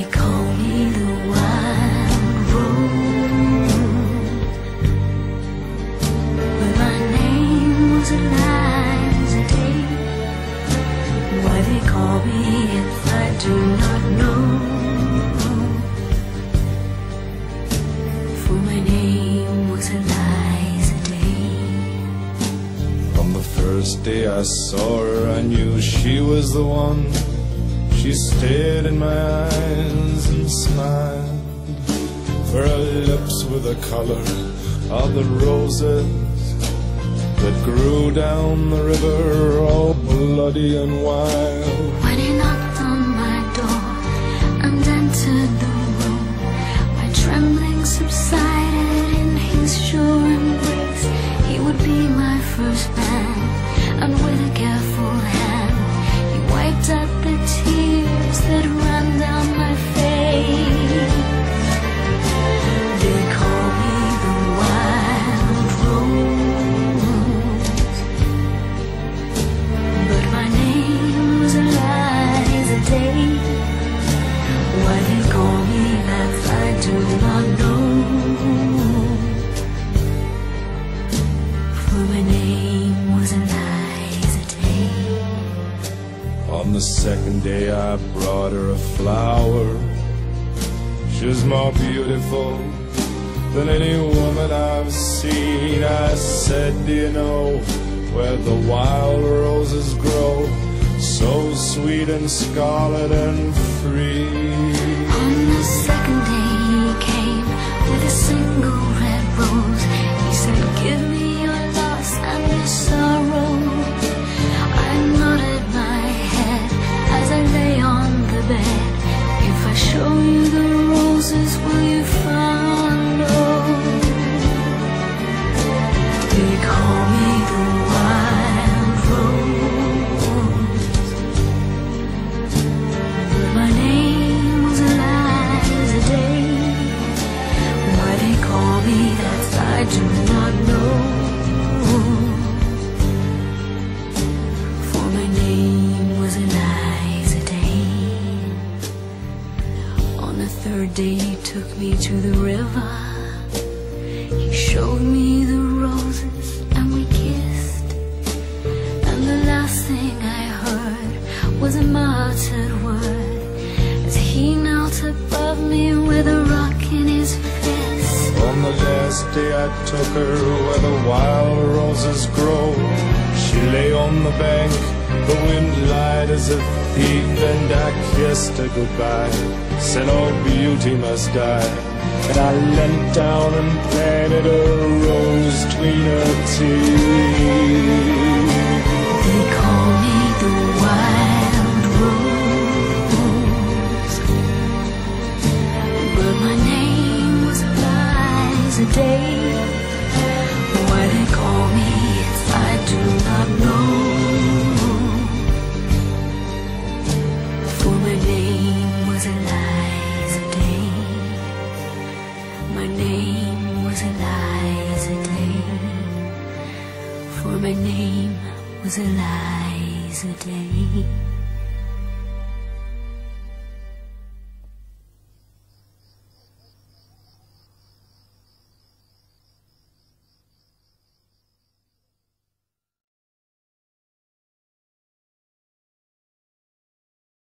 They call me the wild rose, but my name was Eliza Day. Why they call me if I do not know, for my name was Eliza Day. From the first day I saw her, I knew she was the one. She stared in my eyes and smiled, for her lips were the color of the roses that grew down the river, all bloody and wild. When he knocked on my door and entered the room, my trembling subsided in his sure embrace. He would be my first man, and with a careful hand he wiped out the tears that ran down my face. They call me the wild rose, but my name was Eliza Day. Why they call me that I do not know, for my name was Eliza Day. On the second day I brought her a flower. She was more beautiful than any woman I've seen. I said, do you know where the wild roses grow, so sweet and scarlet and free? On the second day he came with a single red rose. He said, give me your loss and your sorrow. I nodded my head as I lay on the bed. If I show you the roses, will you follow? They call me the wild rose, but my name was Eliza Day. Why they call me that I do not know, for my name was Eliza Day. On the third day he took me to the river. He showed me the roses and we kissed, and the last thing I heard was a muttered word as he knelt above me with a rock in his fist. On the last day I took her where the wild roses grow. She lay on the bank, the wind lied as a thief, and I kissed her goodbye, said all beauty must die. And I leant down and planted a rose between her teeth. They call me the wild rose, but my name was Eliza Day. Why they call me if I do not know, for my name was Eliza Day. My name was Eliza Day, for my name was Eliza Day.